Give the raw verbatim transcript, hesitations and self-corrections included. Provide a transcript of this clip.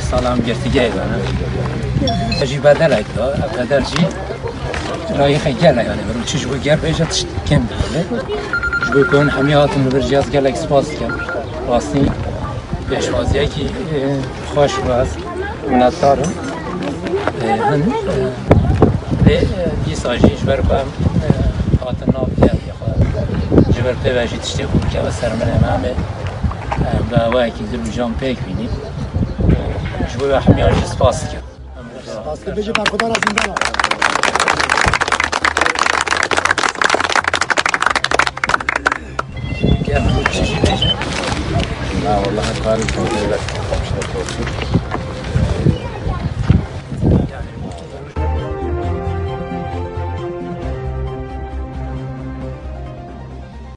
سالم گرتی گیه بانه اجی بدل ایتا بدل جی رای خیلی گله یعنی برای چیز بو گر بیشتر کم بیله جبو کن همی هاتون رو برجاز گله اکسپاس کن راستی پیشوازی که خوش باز منتظرم هن به دیساجیش بر کم هاتن نابیه جبر پیوشی تشتی خوب که وسر من همه با وایکی دل جام پیک بینی جبو همی هاش سپاس کن سپاس کن بجی برخدا را زندان گرم بود چیزی بیشتر نه والله کاری کنده لکه